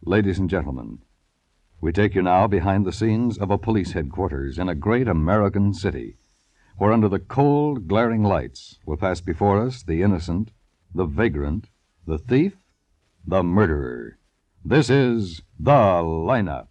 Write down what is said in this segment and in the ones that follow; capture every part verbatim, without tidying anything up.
Ladies and gentlemen, we take you now behind the scenes of a police headquarters in a great American city, where under the cold, glaring lights will pass before us the innocent, the vagrant, the thief, the murderer. This is The Lineup.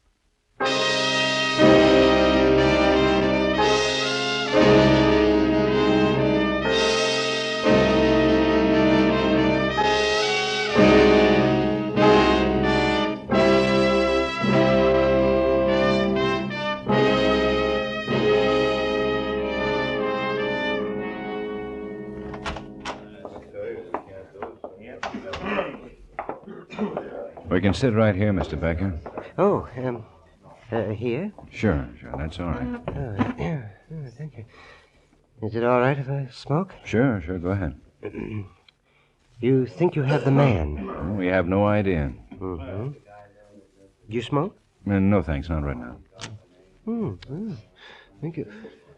We can sit right here, Mister Becker. Oh, um, uh, here? Sure, sure, that's all right. Oh, yeah. Oh, thank you. Is it all right if I smoke? Sure, sure, go ahead. You think you have the man? Well, we have no idea. Mm-hmm. Do you smoke? Uh, no, thanks, not right now. Hmm. Oh, thank you.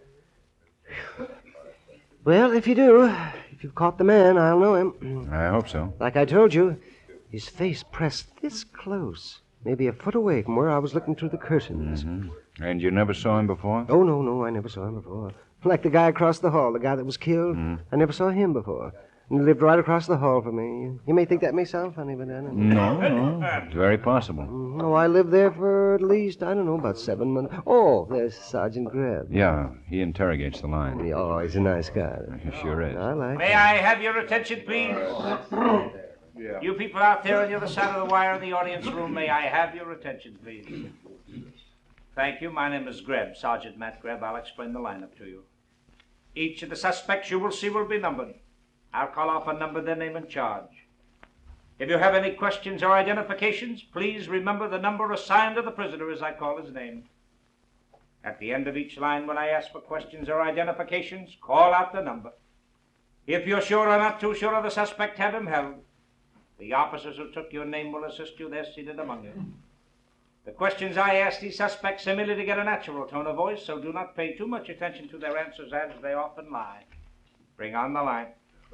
Well, if you do, if you've caught the man, I'll know him. I hope so. Like I told you, his face pressed this close, maybe a foot away from where I was looking through the curtains. Mm-hmm. And you never saw him before? Oh, no, no, I never saw him before. Like the guy across the hall, the guy that was killed. Mm. I never saw him before. And he lived right across the hall from me. You may think that may sound funny, but I don't know. No, no, it's very possible. No, I lived there for at least, I don't know, about seven months. Oh, there's Sergeant Greb. Yeah, he interrogates the line. Oh, he's a nice guy. He sure is. I like May him. I have your attention, please? Yeah. You people out there on the other side of the wire in the audience room, may I have your attention, please? Thank you. My name is Greb, Sergeant Matt Greb. I'll explain the lineup to you. Each of the suspects you will see will be numbered. I'll call off a number, their name and charge. If you have any questions or identifications, please remember the number assigned to the prisoner as I call his name. At the end of each line, when I ask for questions or identifications, call out the number. If you're sure or not too sure of the suspect, have him held. The officers who took your name will assist you. They're seated among you. The questions I ask these suspects are merely to get a natural tone of voice, so do not pay too much attention to their answers, as they often lie. Bring on the line.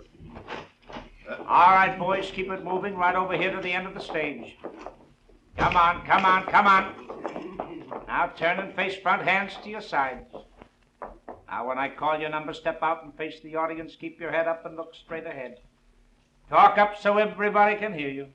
All right, boys, keep it moving right over here to the end of the stage. Come on, come on, come on. Now turn and face front, hands to your sides. Now, when I call your number, step out and face the audience. Keep your head up and look straight ahead. Talk up so everybody can hear you.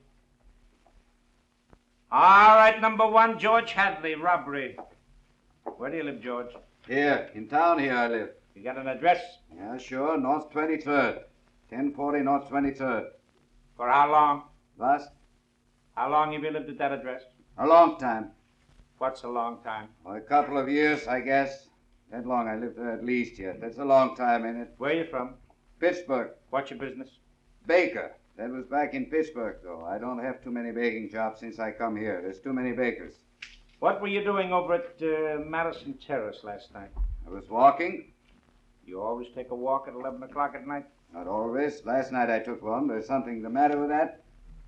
All right, number one, George Hadley, robbery. Where do you live, George? Here, in town here I live. You got an address? Yeah, sure, North twenty-third. ten forty North twenty-third. For how long? Last? How long have you lived at that address? A long time. What's a long time? Well, a couple of years, I guess. That long I lived there at least yet. That's a long time, ain't it? Where are you from? Pittsburgh. What's your business? Baker. That was back in Pittsburgh, though. I don't have too many baking jobs since I come here. There's too many bakers. What were you doing over at uh, Madison Terrace last night? I was walking. You always take a walk at eleven o'clock at night? Not always. Last night I took one. There's something the matter with that?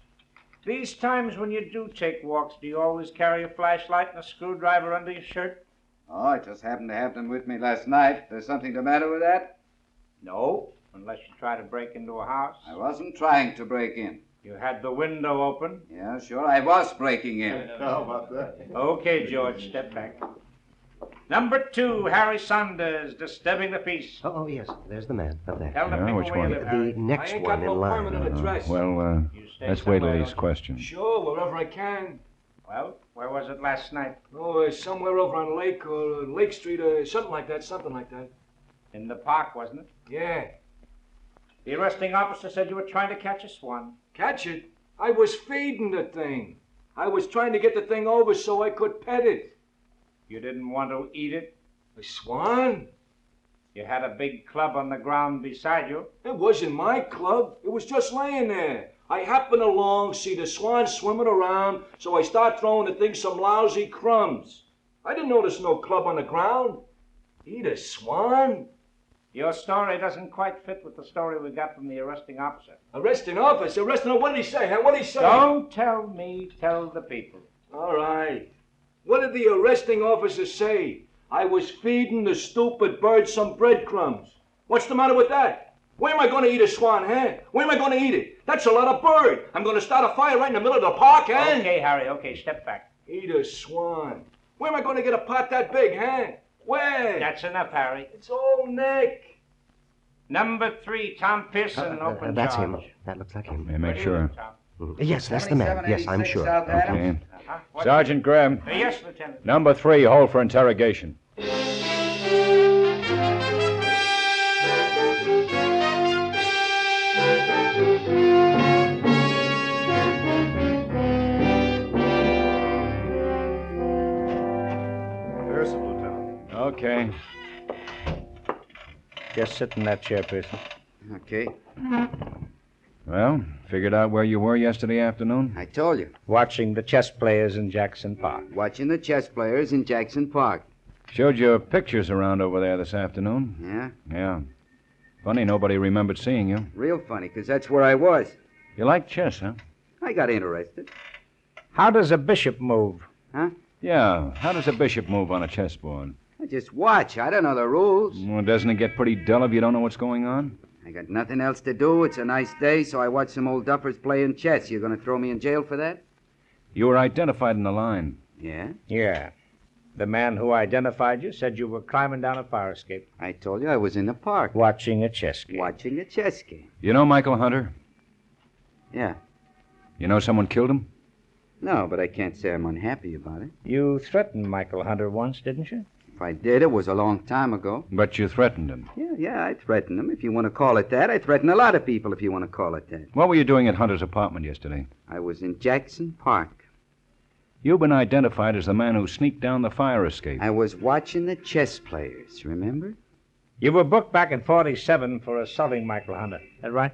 These times when you do take walks, do you always carry a flashlight and a screwdriver under your shirt? Oh, I just happened to have them with me last night. There's something the matter with that? No, unless you try to break into a house. I wasn't trying to break in. You had the window open? Yeah, sure, I was breaking in. How about that? Okay, George, step back. Number two, Harry Saunders, disturbing the peace. Oh, oh, yes, there's the man up there. Tell the Yeah, people which where one? you live, Harry. The next I ain't one got no in line. permanent address. Well, uh, You stay let's wait till somewhere these else. questions. Sure, wherever I can. Well, where was it last night? Oh, uh, somewhere over on Lake or uh, Lake Street or something like that, something like that. In the park, wasn't it? Yeah. The arresting officer said you were trying to catch a swan. Catch it? I was feeding the thing. I was trying to get the thing over so I could pet it. You didn't want to eat it? A swan? You had a big club on the ground beside you. It wasn't my club. It was just laying there. I happened along, see the swan swimming around, so I start throwing the thing some lousy crumbs. I didn't notice no club on the ground. Eat a swan? Your story doesn't quite fit with the story we got from the arresting officer. Arresting officer? Arresting? What did he say, huh? What did he say? Don't tell me, tell the people. All right. What did the arresting officer say? I was feeding the stupid bird some breadcrumbs. What's the matter with that? Where am I going to eat a swan, huh? Where am I going to eat it? That's a lot of bird. I'm going to start a fire right in the middle of the park, huh? Okay, Harry, okay, step back. Eat swan. Where am I going to get a pot that big, huh? Where? That's enough, Harry. It's all neck. Number three, Tom Pearson, Uh, uh, open that's charge. him. That looks like him. Let me make What do you sure. think, Tom? Yes, that's the man. Yes, I'm sure. South Adams. Okay. Uh-huh. What- Sergeant Graham, Uh, yes, Lieutenant. number three, hold for interrogation. Pearson, Lieutenant. Okay. Just sit in that chair, Pearson. Okay. Well, figured out where you were yesterday afternoon? I told you. Watching the chess players in Jackson Park. Watching the chess players in Jackson Park. Showed you pictures around over there this afternoon. Yeah? Yeah. Funny nobody remembered seeing you. Real funny, 'cause that's where I was. You like chess, huh? I got interested. How does a bishop move? Yeah. How does a bishop move on a chessboard? I just watch. I don't know the rules. Well, doesn't it get pretty dull if you don't know what's going on? I got nothing else to do. It's a nice day, so I watch some old duffers playing chess. You gonna throw me in jail for that? You were identified in the line. Yeah? Yeah. The man who identified you said you were climbing down a fire escape. I told you I was in the park. Watching a chess game. Watching a chess game. You know Michael Hunter? Yeah. You know someone killed him? No, but I can't say I'm unhappy about it. You threatened Michael Hunter once, didn't you? If I did, it was a long time ago. But you threatened him. Yeah, yeah, I threatened him, if you want to call it that. I threatened a lot of people, if you want to call it that. What were you doing at Hunter's apartment yesterday? I was in Jackson Park. You've been identified as the man who sneaked down the fire escape. I was watching the chess players, remember? You were booked back in forty-seven for assaulting Michael Hunter. That right?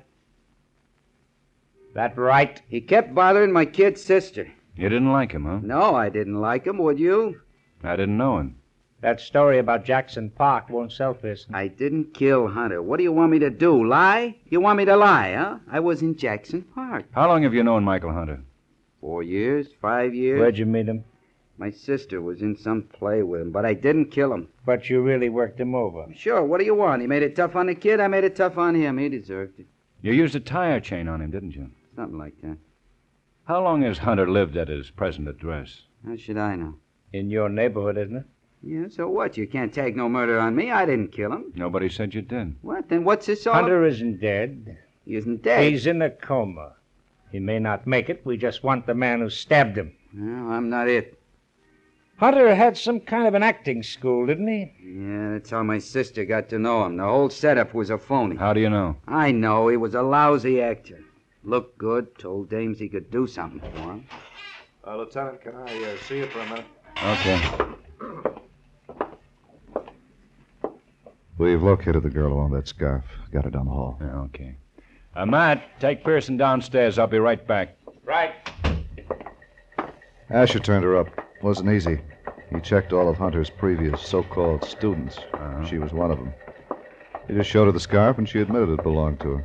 That right? He kept bothering my kid's sister. You didn't like him, huh? No, I didn't like him, would you? I didn't know him. That story about Jackson Park won't sell, Pearson. I didn't kill Hunter. What do you want me to do, lie? You want me to lie, huh? I was in Jackson Park. How long have you known Michael Hunter? Four years, five years. Where'd you meet him? My sister was in some play with him, but I didn't kill him. But you really worked him over. Sure, what do you want? He made it tough on the kid, I made it tough on him. He deserved it. You used a tire chain on him, didn't you? Something like that. How long has Hunter lived at his present address? How should I know? In your neighborhood, isn't it? Yeah, so what? You can't tag no murder on me. I didn't kill him. Nobody said you did. What? Then what's this all Hunter isn't dead. He isn't dead. He's in a coma. He may not make it. We just want the man who stabbed him. No, I'm not it. Hunter had some kind of an acting school, didn't he? Yeah, that's how my sister got to know him. The whole setup was a phony. How do you know? I know. He was a lousy actor. Looked good. Told dames he could do something for him. Uh, Lieutenant, can I uh, see you for a minute? Okay. We've located the girl along that scarf. Got her down the hall. Yeah, okay. Uh, Matt, take Pearson downstairs. I'll be right back. Right. Asher turned her up. Wasn't easy. He checked all of Hunter's previous so-called students. Uh-huh. She was one of them. He just showed her the scarf, and she admitted it belonged to her.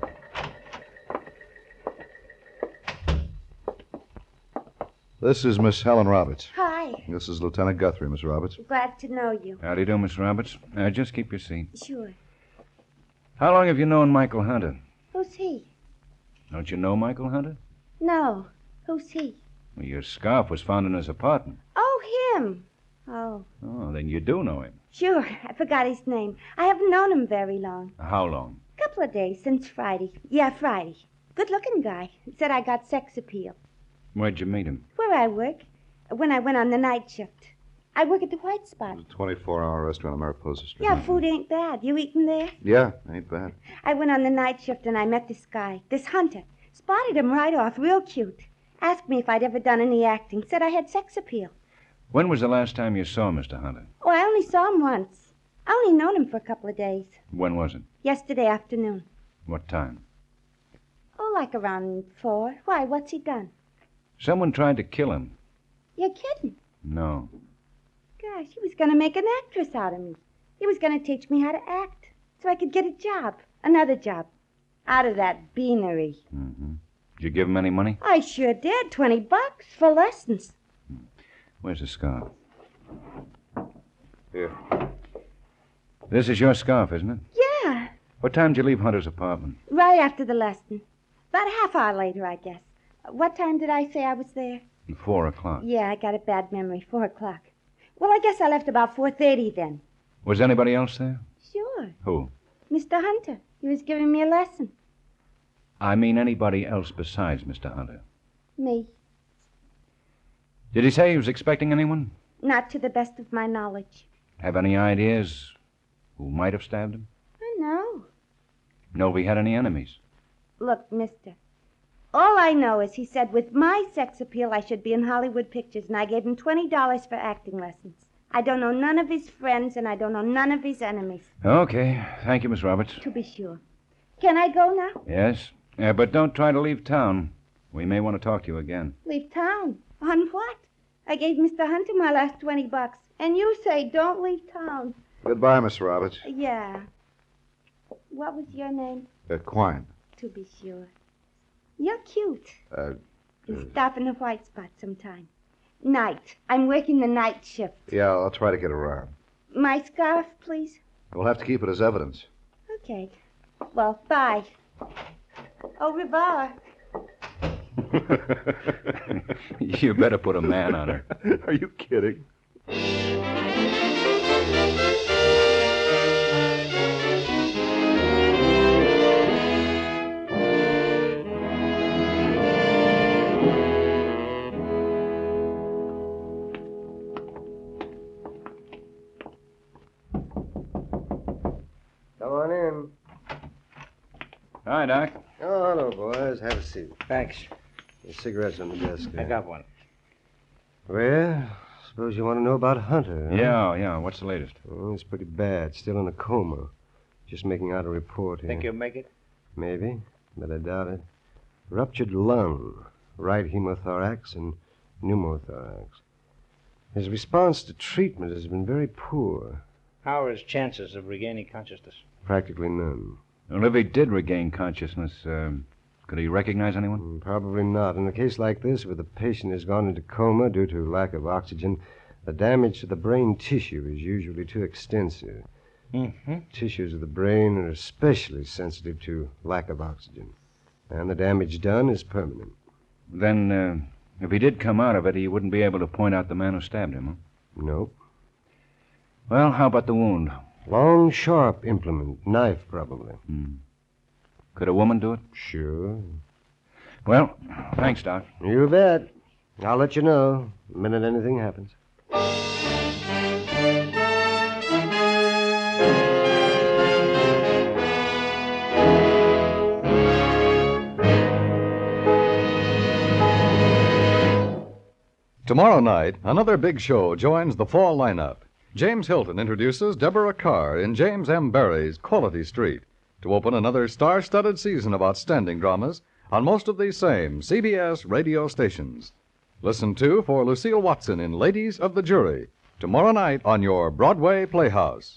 This is Miss Helen Roberts. Hi. This is Lieutenant Guthrie, Miss Roberts. Glad to know you. How do you do, Miss Roberts? Uh, just keep your seat. Sure. How long have you known Michael Hunter? Who's he? Don't you know Michael Hunter? No. Who's he? Well, your scarf was found in his apartment. Oh, him. Oh, Oh, then you do know him. sure. I forgot his name. I haven't known him very long. How long? A couple of days since Friday. Yeah, Friday. Good-looking guy. Said I got sex appeal. Where'd you meet him? Where I work. When I went on the night shift. I work at the White Spot. A twenty-four hour restaurant on Mariposa Street. Yeah, food ain't bad. You eating there? Yeah, ain't bad. I went on the night shift and I met this guy, this Hunter. Spotted him right off, real cute. Asked me if I'd ever done any acting. Said I had sex appeal. When was the last time you saw Mister Hunter? Oh, I only saw him once. I only known him for a couple of days. When was it? Yesterday afternoon. What time? Oh, like around four. Why, what's he done? Someone tried to kill him. You're kidding. No. Gosh, he was going to make an actress out of me. He was going to teach me how to act so I could get a job, another job, out of that beanery. Mm-hmm. Did you give him any money? I sure did. Twenty bucks for lessons. Where's the scarf? Here. This is your scarf, isn't it? Yeah, What time did you leave Hunter's apartment? right after the lesson. About a half hour later, I guess. What time did I say I was there? Four o'clock. Yeah, I got a bad memory. Four o'clock. Well, I guess I left about four thirty then. Was anybody else there? Sure. Who? Mister Hunter. He was giving me a lesson. I mean anybody else besides Mister Hunter. Me. Did he say he was expecting anyone? Not to the best of my knowledge. Have any ideas who might have stabbed him? Oh, no. Know if he had any enemies? Look, mister, all I know is he said with my sex appeal I should be in Hollywood pictures, and I gave him twenty dollars for acting lessons. I don't know none of his friends, and I don't know none of his enemies. Okay. Thank you, Miss Roberts. To be sure. Can I go now? Yes. Uh, but don't try to leave town. We may want to talk to you again. Leave town? On what? I gave Mister Hunter my last twenty bucks, and you say don't leave town. Goodbye, Miss Roberts. Yeah. What was your name? Uh, Quine. To be sure. You're cute. Uh, You stop in the White Spot sometime. Night. I'm working the night shift. yeah, I'll try to get around. My scarf, please. We'll have to keep it as evidence. Okay. Well, bye. Au revoir. You better put a man on her. Are you kidding? Come on in. Hi, Doc. Oh, hello, boys. Have a seat. Thanks. The cigarettes on the desk I there. got one. Well, suppose you want to know about Hunter, huh? Yeah, yeah. What's the latest? Oh, it's pretty bad. Still in a coma. Just making out a report here. Think you'll make it? Maybe, but I doubt it. Ruptured lung, right hemothorax, and pneumothorax. His response to treatment has been very poor. How are his chances of regaining consciousness? Practically none. Well, if he did regain consciousness, um, could he recognize anyone? Mm, Probably not. In a case like this, where the patient has gone into coma due to lack of oxygen, the damage to the brain tissue is usually too extensive. Mm-hmm. Tissues of the brain are especially sensitive to lack of oxygen. And the damage done is permanent. Then, uh, if he did come out of it, he wouldn't be able to point out the man who stabbed him, huh? Nope. Well, how about the wound? Long, sharp implement. Knife, probably. Hmm. Could a woman do it? Sure. Well, thanks, Doc. You bet. I'll let you know the minute anything happens. Tomorrow night, another big show joins the fall lineup. James Hilton introduces Deborah Carr in James M. Barrie's Quality Street to open another star-studded season of outstanding dramas on most of these same C B S radio stations. Listen to for Lucille Watson in Ladies of the Jury tomorrow night on your Broadway Playhouse.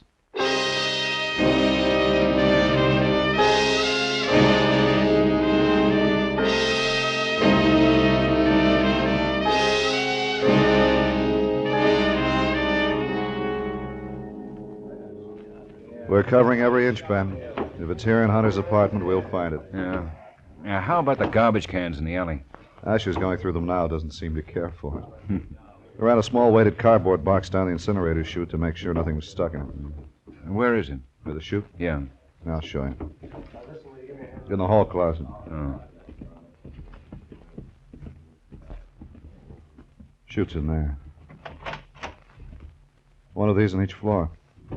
We're covering every inch, Ben. If it's here in Hunter's apartment, we'll find it. Yeah. Yeah, how about the garbage cans in the alley? Asher's going through them now. Doesn't seem to care for it. We ran a small weighted cardboard box down the incinerator chute to make sure nothing was stuck in it. Where is it? Where the chute? Yeah. I'll show you. In the hall closet. Oh. Chute's in there. One of these on each floor.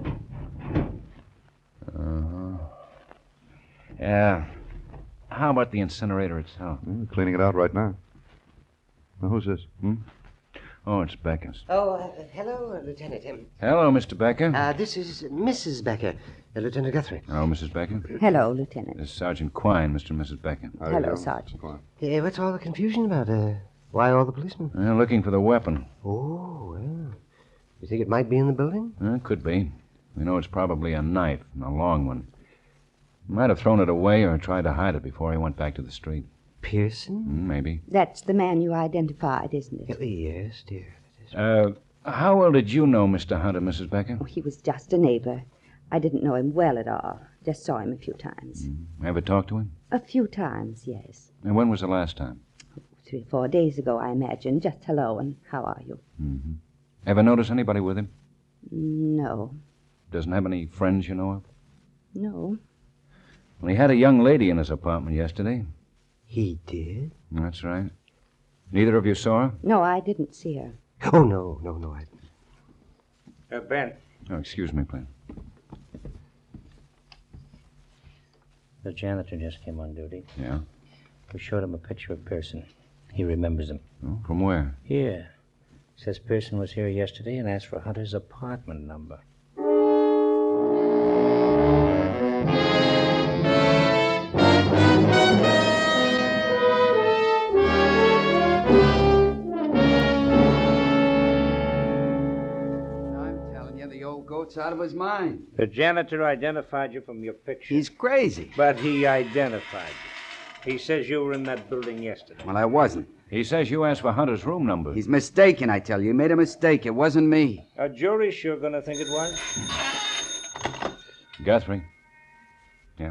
Uh-huh. Yeah. How about the incinerator itself? Yeah, we're cleaning it out right now. Now, who's this? Hmm? Oh, it's Becker's. Oh, uh, hello, uh, Lieutenant. Um, Hello, Mister Becker. uh, this is Missus Becker, uh, Lieutenant Guthrie. Oh, Missus Becker. Hello, Lieutenant. This is Sergeant Quine, Mister and Missus Becker. How do you Hello, do? Sergeant. Come on. Uh, what's all the confusion about? Uh, why all the policemen? Uh, looking for the weapon. Oh, well. You think it might be in the building? Uh, could be. We know it's probably a knife, and a long one. He might have thrown it away or tried to hide it before he went back to the street. Pearson? Mm, maybe. That's the man you identified, isn't it? Uh, yes, dear. Uh, how well did you know Mister Hunter, Missus Becker? Oh, he was just a neighbor. I didn't know him well at all. Just saw him a few times. Mm. Ever talked to him? A few times, yes. And when was the last time? Three or four days ago, I imagine. Just hello and how are you? Mm-hmm. Ever notice anybody with him? No. Doesn't have any friends you know of? No. Well, he had a young lady in his apartment yesterday. He did? That's right. Neither of you saw her? No, I didn't see her. Oh, no, no, no, I didn't. Uh, Ben. Oh, excuse me, please. The janitor just came on duty. Yeah? We showed him a picture of Pearson. He remembers him. Oh, from where? Here. Says Pearson was here yesterday and asked for Hunter's apartment number. I'm telling you, the old goat's out of his mind. The janitor identified you from your picture. He's crazy. But he identified you. He says you were in that building yesterday. Well, I wasn't. He says you asked for Hunter's room number. He's mistaken, I tell you. He made a mistake. It wasn't me. A jury's sure gonna think it was. Guthrie? Yeah?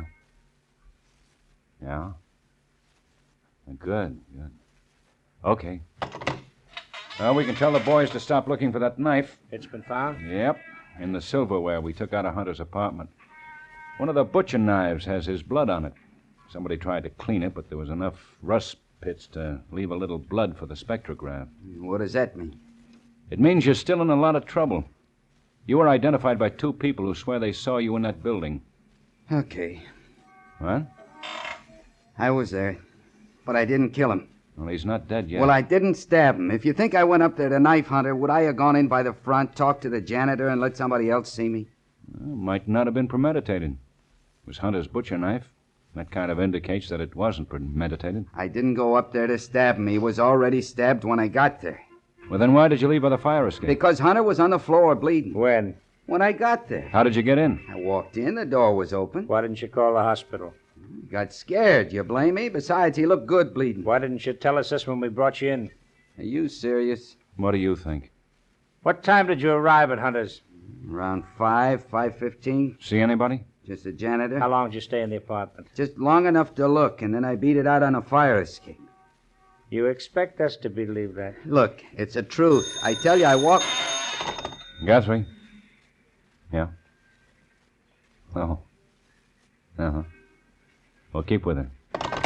Yeah? Good, good. Okay. Well, we can tell the boys to stop looking for that knife. It's been found? Yep, in the silverware we took out of Hunter's apartment. One of the butcher knives has his blood on it. Somebody tried to clean it, but there was enough rust pits to leave a little blood for the spectrograph. What does that mean? It means you're still in a lot of trouble. You were identified by two people who swear they saw you in that building. Okay. What? I was there, but I didn't kill him. Well, he's not dead yet. Well, I didn't stab him. If you think I went up there to knife Hunter, would I have gone in by the front, talked to the janitor, and let somebody else see me? Well, might not have been premeditated. It was Hunter's butcher knife. That kind of indicates that it wasn't premeditated. I didn't go up there to stab him. He was already stabbed when I got there. Well, then why did you leave by the fire escape? Because Hunter was on the floor bleeding. When? When I got there. How did you get in? I walked in, the door was open. Why didn't you call the hospital? Got scared. You blame me? Besides, he looked good bleeding. Why didn't you tell us this when we brought you in? Are you serious? What do you think? What time did you arrive at Hunter's? Around five, five fifteen. See anybody? Just the janitor. How long did you stay in the apartment? Just long enough to look, and then I beat it out on a fire escape. You expect us to believe that? Look, it's the truth. I tell you, I walked... Guthrie? Yeah? Oh. Uh-huh. Well, keep with her.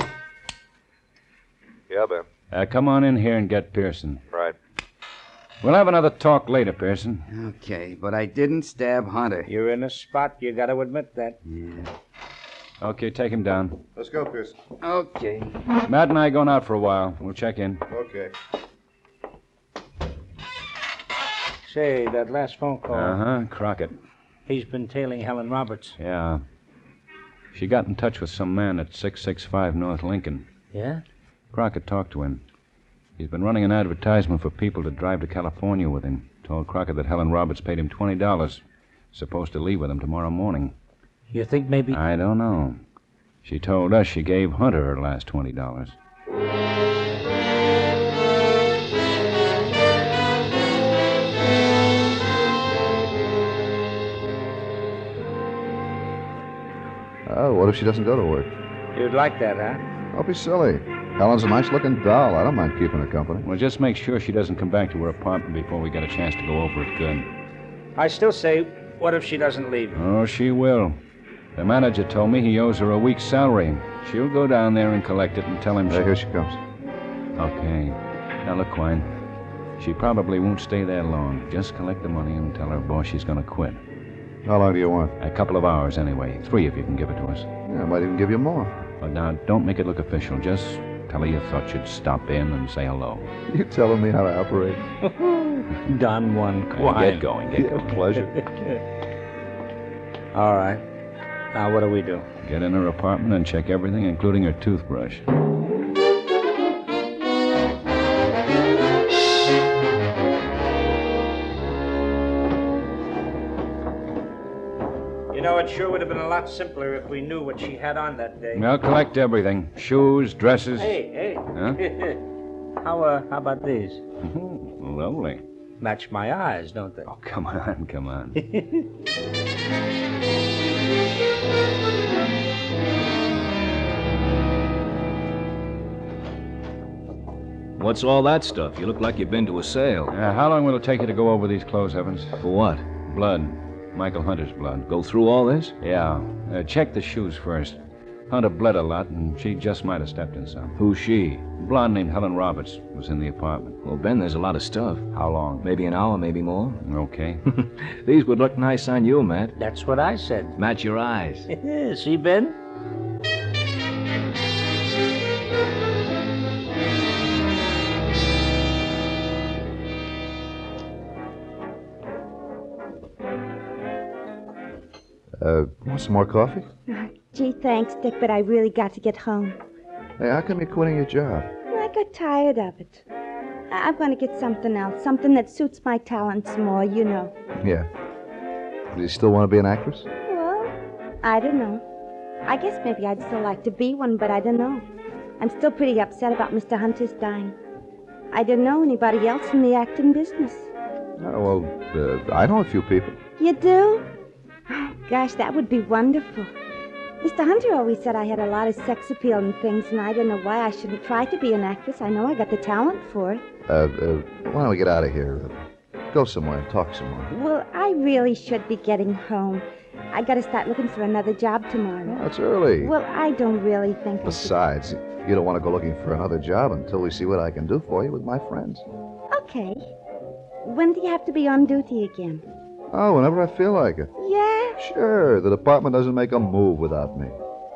Yeah, Ben. Uh, come on in here and get Pearson. Right. We'll have another talk later, Pearson. Okay, but I didn't stab Hunter. You're in a spot. You got to admit that. Yeah. Okay, take him down. Let's go, Pearson. Okay. Matt and I are going out for a while. We'll check in. Okay. Say, that last phone call. Uh-huh, Crockett. He's been tailing Helen Roberts. Yeah. She got in touch with some man at six six five North Lincoln. Yeah? Crockett talked to him. He's been running an advertisement for people to drive to California with him. Told Crockett that Helen Roberts paid him twenty dollars. Supposed to leave with him tomorrow morning. You think maybe... I don't know. She told us she gave Hunter her last twenty dollars. Oh, what if she doesn't go to work? You'd like that, huh? Don't be silly. Helen's a nice-looking doll. I don't mind keeping her company. Well, just make sure she doesn't come back to her apartment before we get a chance to go over it good. I still say, what if she doesn't leave? Oh, she will. The manager told me he owes her a week's salary. She'll go down there and collect it and tell him Hey, she... here she comes. Okay. Now, look, Quine. She probably won't stay there long. Just collect the money and tell her boss she's going to quit. How long do you want? A couple of hours, anyway. Three if you can give it to us. Yeah, I might even give you more. But now, don't make it look official. Just tell her you thought you'd stop in and say hello. You telling me how to operate? Don Juan Hey, Quine. get going, get Yeah, going. pleasure. All right. Now, what do we do? Get in her apartment and check everything, including her toothbrush. You know, it sure would have been a lot simpler if we knew what she had on that day. I'll collect everything. Shoes, dresses. Hey, hey. Huh? how, uh, how about these? Ooh, lovely. Match my eyes, don't they? Oh, come on, come on. What's all that stuff? You look like you've been to a sale. Uh, how long will it take you to go over these clothes, Evans? For what? Blood. Michael Hunter's blood. Go through all this? Yeah. Uh, check the shoes first. Hunter bled a lot, and she just might have stepped in some. Who's she? A blonde named Helen Roberts was in the apartment. Well, Ben, there's a lot of stuff. How long? Maybe an hour, maybe more. Okay. These would look nice on you, Matt. That's what I said. Match your eyes. See, Ben? Uh, want some more coffee? Gee, thanks, Dick, but I really got to get home. Hey, how come you're quitting your job? I got tired of it. I- I'm going to get something else, something that suits my talents more, you know. Yeah. Do you still want to be an actress? Well, I don't know. I guess maybe I'd still like to be one, but I don't know. I'm still pretty upset about Mister Hunter's dying. I don't know anybody else in the acting business. Oh, well, uh, I know a few people. You do? Oh, gosh, that would be wonderful. Mister Hunter always said I had a lot of sex appeal and things, and I don't know why I shouldn't try to be an actress. I know I got the talent for it. Uh, uh, why don't we get out of here? Uh, go somewhere and talk some more. Well, I really should be getting home. I got to start looking for another job tomorrow. That's early. Well, I don't really think... Besides, you don't want to go looking for another job until we see what I can do for you with my friends. Okay. When do you have to be on duty again? Oh, whenever I feel like it. Yeah? Sure. The department doesn't make a move without me.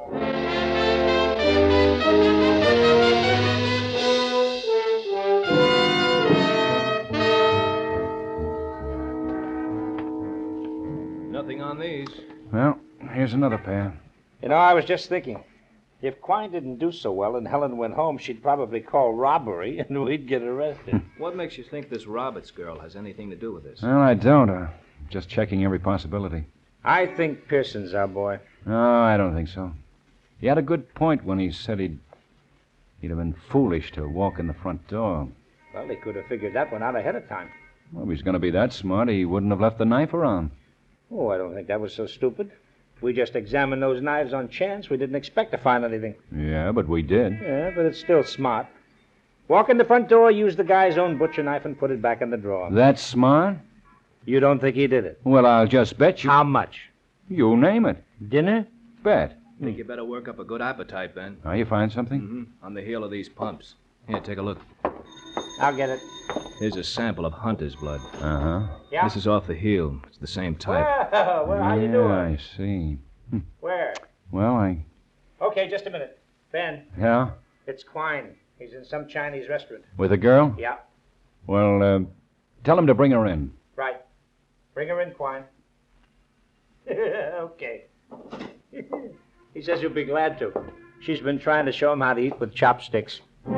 Nothing on these. Well, here's another pair. You know, I was just thinking, if Quine didn't do so well and Helen went home, she'd probably call robbery and we'd get arrested. What makes you think this Roberts girl has anything to do with this? Well, I don't. Uh, just checking every possibility. I think Pearson's our boy. No, I don't think so. He had a good point when he said he'd he'd have been foolish to walk in the front door. Well, they could have figured that one out ahead of time. Well, if he's going to be that smart, he wouldn't have left the knife around. Oh, I don't think that was so stupid. We just examined those knives on chance. We didn't expect to find anything. Yeah, but we did. Yeah, but it's still smart. Walk in the front door, use the guy's own butcher knife, and put it back in the drawer. That's smart? You don't think he did it? Well, I'll just bet you. How much? You name it. Dinner? Bet. I think you better work up a good appetite, Ben. Oh, you find something? Mm-hmm. On the heel of these pumps. Here, take a look. I'll get it. Here's a sample of Hunter's blood. Uh-huh. Yeah? This is off the heel. It's the same type. Well, well how yeah, you doing? I see. Where? Well, I... Okay, just a minute. Ben, Yeah? it's Quine. He's in some Chinese restaurant. With a girl? Yeah, Well, uh, tell him to bring her in. right. Bring her in, Quine. Okay. He says you'll be glad to. She's been trying to show him how to eat with chopsticks.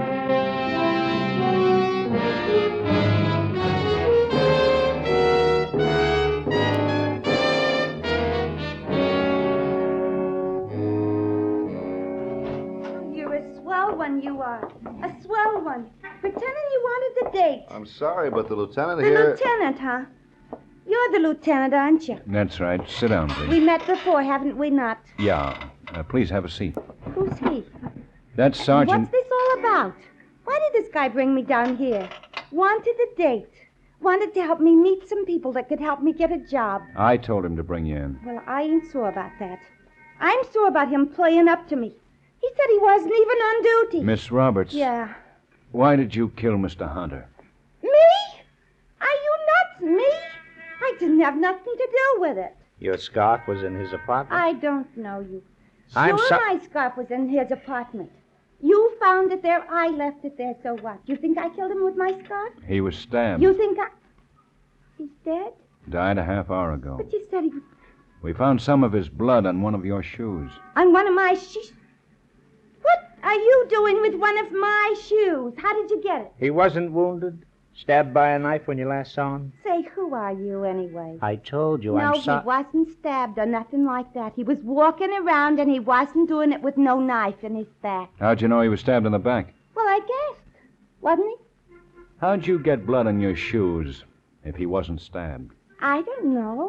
You're a swell one, you are. A swell one. Pretending you wanted the date. I'm sorry, but the lieutenant The here... lieutenant, huh? You're the lieutenant, aren't you? That's right. Sit down, please. We met before, haven't we not? Yeah. Uh, please have a seat. Who's he? That's Sergeant... What's this all about? Why did this guy bring me down here? Wanted a date. Wanted to help me meet some people that could help me get a job. I told him to bring you in. Well, I ain't sure about that. I'm sure about him playing up to me. He said he wasn't even on duty. Miss Roberts. Yeah. Why did you kill Mister Hunter? Me? Are you nuts? Me? I didn't have nothing to do with it. Your scarf was in his apartment? I don't know you. Sure, I'm so- my scarf was in his apartment. You found it there, I left it there, so what? You think I killed him with my scarf? He was stabbed. You think I... He's dead? Died a half hour ago. But you said he was... We found some of his blood on one of your shoes. On one of my shoes? What are you doing with one of my shoes? How did you get it? He wasn't wounded? Stabbed by a knife when you last saw him? Say, who are you anyway? I told you, no, I'm he sorry. wasn't stabbed or nothing like that. He was walking around and he wasn't doing it with no knife in his back. How'd you know he was stabbed in the back? Well, I guessed. Wasn't he? How'd you get blood on your shoes if he wasn't stabbed? I don't know.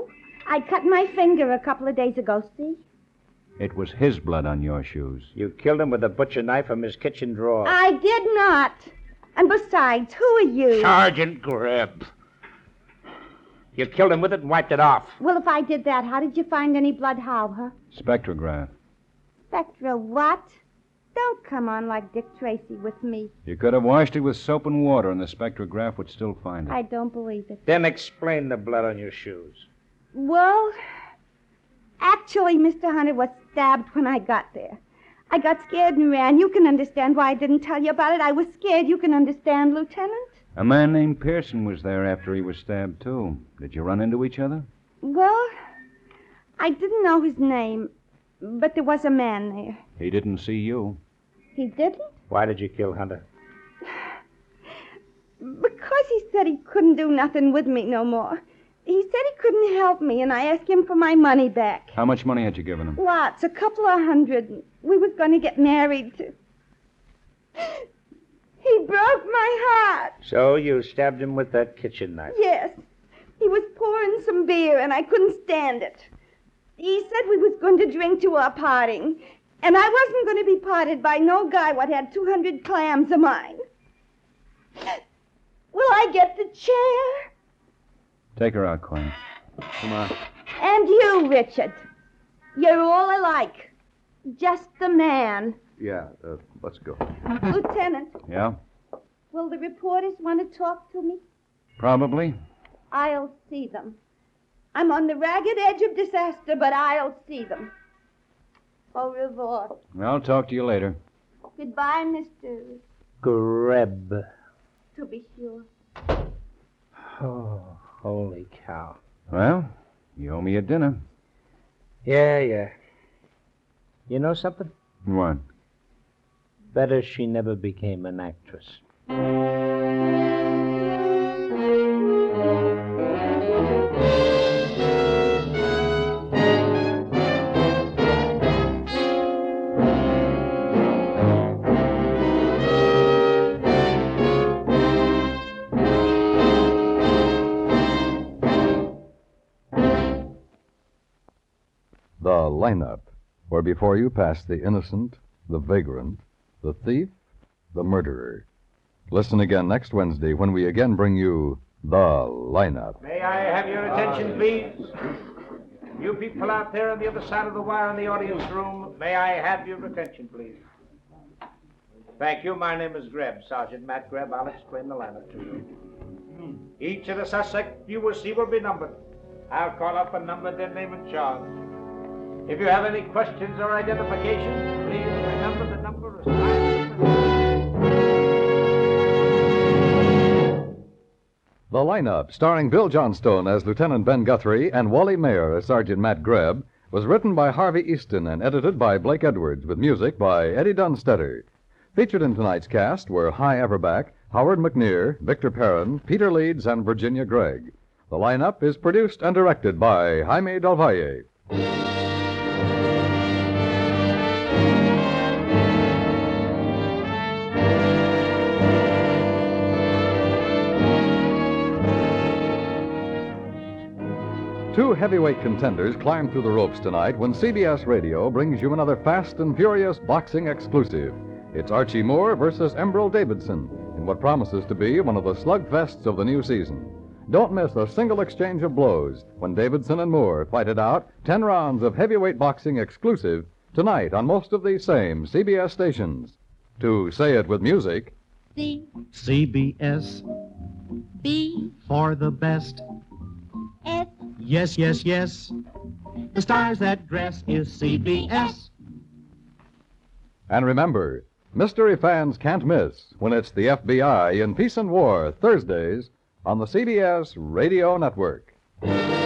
I cut my finger a couple of days ago, see? It was his blood on your shoes. You killed him with a butcher knife from his kitchen drawer. I did not. And besides, who are you? Sergeant Greb. You killed him with it and wiped it off. Well, if I did that, how did you find any blood? How, huh? Spectrograph. Spectra what? Don't come on like Dick Tracy with me. You could have washed it with soap and water, and the spectrograph would still find it. I don't believe it. Then explain the blood on your shoes. Well, actually, Mister Hunter was stabbed when I got there. I got scared and ran. You can understand why I didn't tell you about it. I was scared. You can understand, Lieutenant? A man named Pearson was there after he was stabbed, too. Did you run into each other? Well, I didn't know his name, but there was a man there. He didn't see you. He didn't? Why did you kill Hunter? Because he said he couldn't do nothing with me no more. He said he couldn't help me, and I asked him for my money back. How much money had you given him? Lots, a couple of hundred. We was going to get married. To... He broke my heart. So you stabbed him with that kitchen knife? Yes. He was pouring some beer, and I couldn't stand it. He said we was going to drink to our parting, and I wasn't going to be parted by no guy what had two hundred clams of mine. Will I get the chair? Take her out, Quinn. Come on. And you, Richard. You're all alike. Just the man. Yeah, uh, let's go. Lieutenant, Yeah? will the reporters want to talk to me? Probably. I'll see them. I'm on the ragged edge of disaster, but I'll see them. Au revoir. I'll talk to you later. Goodbye, Mister Greb. To be sure. Oh, holy cow. Well, you owe me a dinner. Yeah, yeah. You know something? What? Better she never became an actress. The lineup, where before you pass the innocent, the vagrant, the thief, the murderer. Listen again next Wednesday when we again bring you The Lineup. May I have your attention, please? You people out there on the other side of the wire in the audience room, may I have your attention, please? Thank you. My name is Greb, Sergeant Matt Greb. I'll explain the lineup to you. Each of the suspects you will see will be numbered. I'll call up a number, their name and charge. If you have any questions or identifications, please remember the number assigned. The Lineup, starring Bill Johnstone as Lieutenant Ben Guthrie and Wally Mayer as Sergeant Matt Greb, was written by Harvey Easton and edited by Blake Edwards, with music by Eddie Dunstetter. Featured in tonight's cast were Hy Everback, Howard McNear, Victor Perrin, Peter Leeds, and Virginia Gregg. The Lineup is produced and directed by Jaime Del Valle. Two heavyweight contenders climb through the ropes tonight when C B S Radio brings you another fast and furious boxing exclusive. It's Archie Moore versus Embryl Davidson in what promises to be one of the slugfests of the new season. Don't miss a single exchange of blows when Davidson and Moore fight it out ten rounds of heavyweight boxing exclusive tonight on most of these same C B S stations. To say it with music, C C B S B for the best. S Yes, yes, yes. The stars that dress is C B S. and remember, mystery fans can't miss when it's the F B I in Peace and War, Thursdays on the C B S Radio Network.